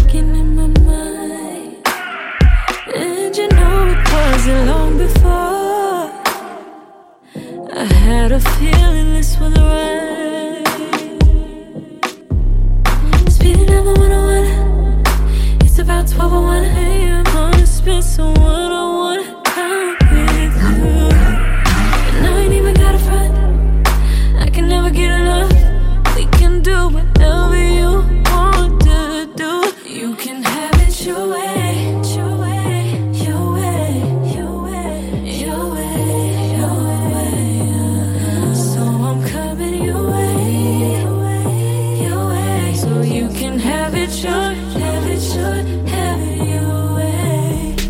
ticking in my mind. And you know it wasn't long before I had a feeling this was right. Speeding down the 101, it's about 12:01 a.m. Wanna spend some one-on-one time with you. And I ain't even got a friend, I can never get enough. We can do whatever you want to do. You can have it your way, your way, your way, your way, your way, your way. So I'm coming your way, your way, your way. So you can have it your, have it your, have it your way.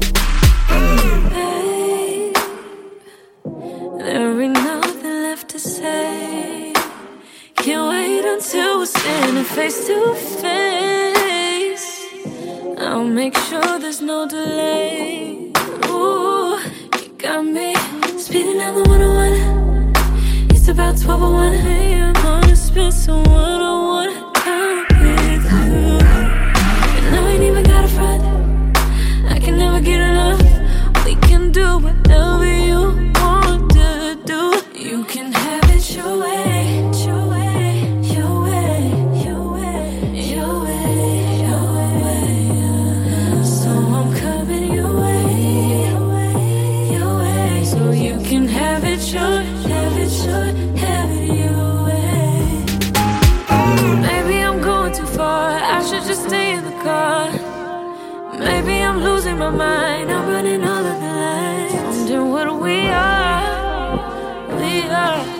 Babe, there ain't nothing left to say. Can't wait until we're standing face to face. I'll make sure there's no delay. Ooh, you got me speeding down the 101. It's about 12:01 a.m. Wanna spend some one-on-one time with you. And I ain't even got a friend, I can never get enough. We can do whatever you want to do. You can have it your way, your way, your way, your way, your way, your way. So I'm coming your way, your way, your way. So you can have it your, have it your, have it your way. Maybe I'm going too far, I should just stay in the car. Maybe I'm losing my mind, I'm running all of the lights. Wondering what we are, we are.